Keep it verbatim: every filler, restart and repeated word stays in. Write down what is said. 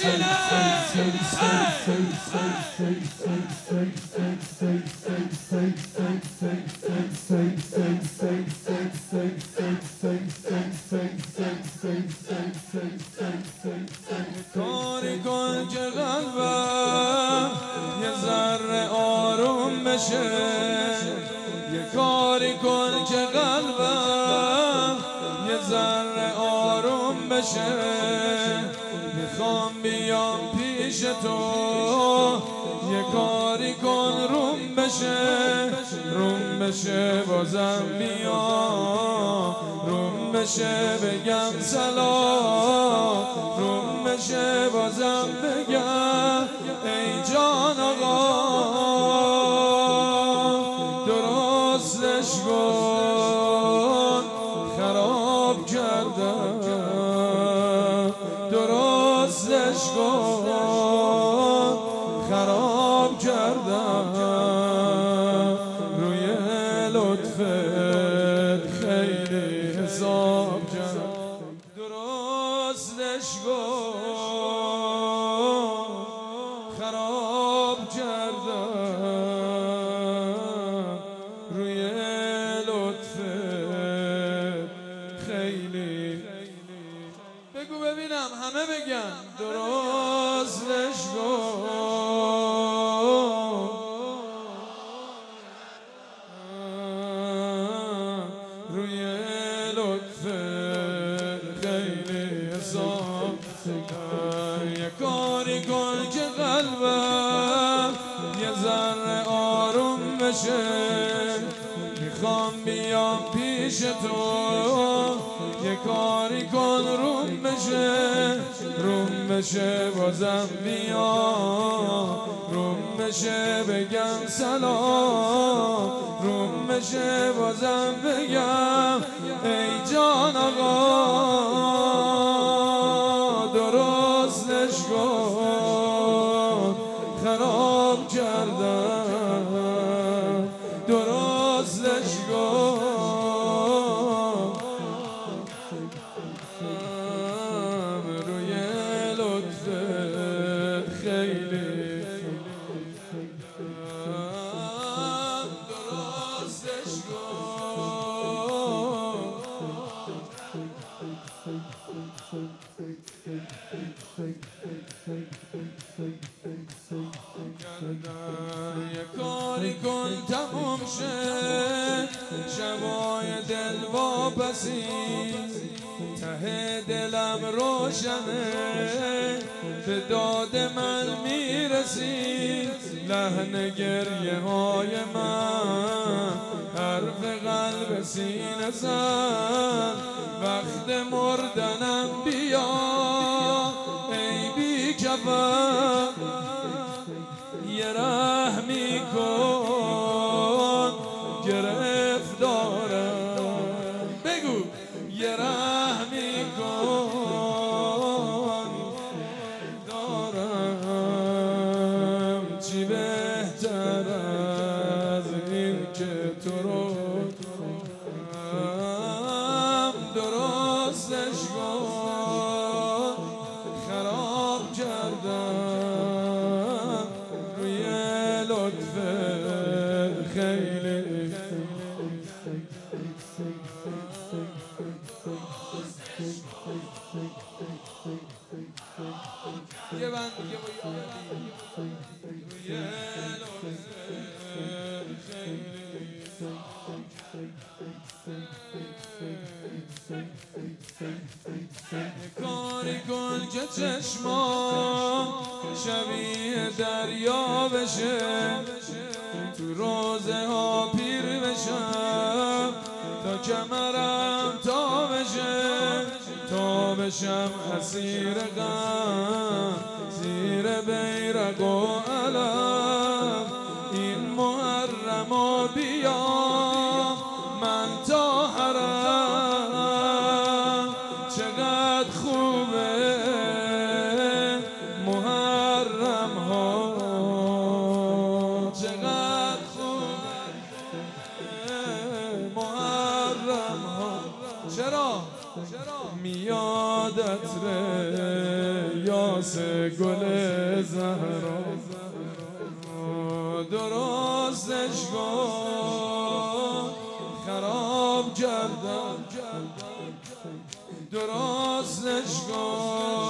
کاری کن که قلبم یه ذره آروم بشه، یه کاری کن که قلبم یه ذره آروم بشه. میخوام بیام پیش تو، یه کاری کن روم بشه، روم بشه بازم بیام، روم بشه بگم سلام، روم بشه بازم بگم ای جان آقا درستش کن خراب کردم، درستش کن خراب کردم، روی لطفت خیلی حساب کردم، درستش کن خراب کردم، روی لطفت خیلی. بگو ببینم همه بگن درستش کن روی لطفت خیلی حساب. یه کاری کن که قلبم یه ذره آروم بشه، میخوام بیام پیش تو، یه کاری کن روم بشه، روم بشه بازم بیام، روم بشه بگم سلام، روم بشه بازم بگم ای جان آقا درستش کن خراب کردم، درستش کن روی لطفت خیلی، درستش کن یه کاری کن تموم شه شبای دل واپسی، ته دلم روشنه به داد من میرسی، لحن گریه های من حرف قلب سینه زن، وقت مردنم بیا ای بی کفن، یه رحمی کن گرفتارم، بگو یه رحمی کن دارم، چی بهتر از این که تو رو درستش کن خراب کردم، روی لطفت خیلی. یه بند دیگه با روی لطفت خیلی. کاری کن که چشمام شبیه دریا بشه، تو روزه ها پیر بشم، تا کمرم تا بشه، تا بشم اسیر غم زیر بیرق و علم، این محرم و بیا من تا حرم، چقدر خوبه محرم ها، چقدر خوبه محرم ها. چرا؟ میادت ره یا لباس گل زهرا درستش کن خراب کردم درستش کن